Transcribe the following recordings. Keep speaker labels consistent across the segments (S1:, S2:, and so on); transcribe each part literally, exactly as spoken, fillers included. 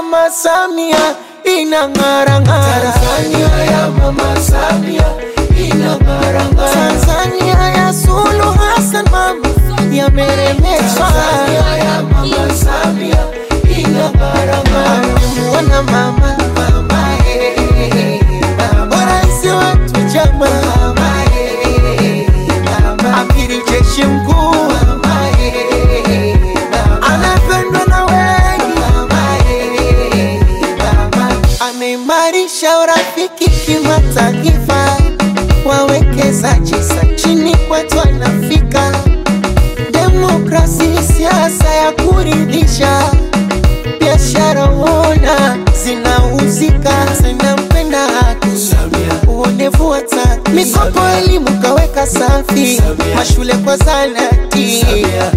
S1: Mama Samia inang'ara ng'ara.
S2: Tanzania ya Mama Samia inang'ara ng'ara.
S1: Tanzania ya Suluhu Hassan mama yameremeshwa.
S2: Tanzania ya Mama Samia inang'ara ng'ara.
S1: Amemuona mama
S2: Mama eh, mama
S1: raisi wetu chama,
S2: mama eh, mama
S1: amiri jeshi mkuu,
S2: mama eh, mama
S1: anapendwa na wengi,
S2: mama eh, mama
S1: ameimarisha urafiki kimataifa, wawekezaji sa chini kwetu anafika, demokrasi siasa ya kuridhisha, biashara uona zinauzika, zinampenda haki, uonevu wa tatu, mikopo elimu kaweka safi, mashule kwa zanati,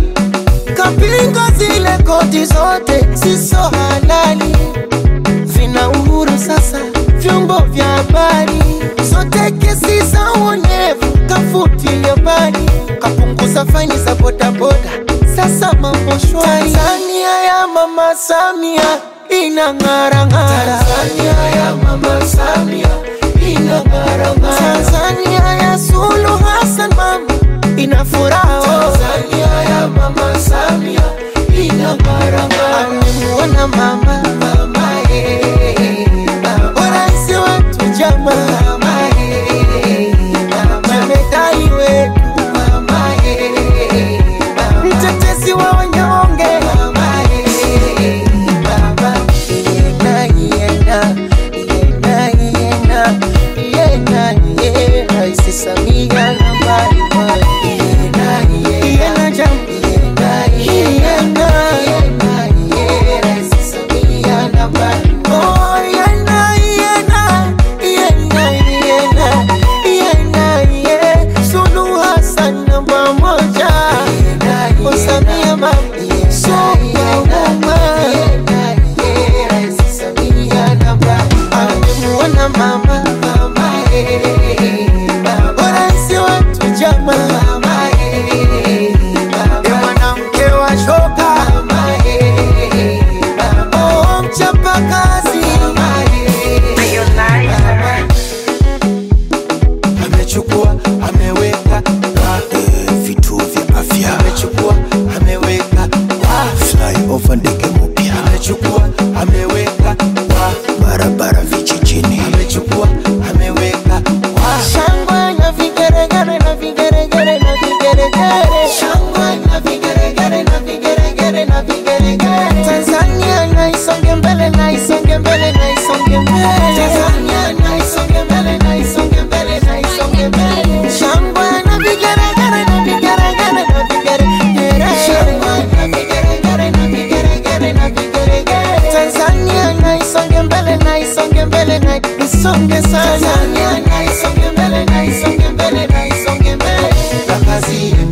S1: kapinga zile kodi zote siso halali, vina uhuru sasa vyombo vya habari, zote kesi za uonevu kafutilia mbali, kapunguza faini za bodaboda, sasa mambo shwari. Tanzania ya Mama Samia inang'ara ng'ara.
S2: Tanzania ya Mama Samia inang'ara ng'ara.
S1: Tanzania ya Suluhu Hassan mama ina furaha.
S2: Tanzania ya Mama Samia inang'ara ng'ara.
S1: Amemuona mama
S2: Mama eh, mama
S1: raisi wetu chama,
S2: mama eh, mama
S1: jemedari wetu,
S2: mama eh, mama
S1: mtetezi wa wanyonge,
S2: mama eh, mama
S1: yena yena yena yena yena yena raisi Samia nambari moja,
S2: yena
S1: yena jam
S2: yena
S1: yena
S2: yena Rais Samia nambari
S1: oh yena yena yena yena yena yena Suluhu Hassan namba moja, oh Samia mama amemuona mama raisi wetu chama, mwanamke wa shoka, oh mchapa kazi,
S2: amechukua ameweka kwa vituo vya afya, amechukua ameweka kwa flyover ndege mpya, amechukua ameweka kwa barabara vijijini, amechukua ameweka kwa
S1: shangwe na vigeregere na vigeregere na vigeregere,
S2: shangwe na vigeregere na vigeregere na vigeregere.
S1: Tanzania na isonge mbele na isonge mbele na isonge mbele,
S2: Tanzania na isonge mbele na isonge mbele na isonge mbele.
S1: shangwe na vigeregere na vigeregere na vigeregere,
S2: Shangwe na vigeregere na vigeregere na vigeregere.
S1: Tanzania na isonge mbele na isonge mbele na isonge sana,
S2: Tanzania na isonge mbele na isonge mbele na isonge mbele. Kazi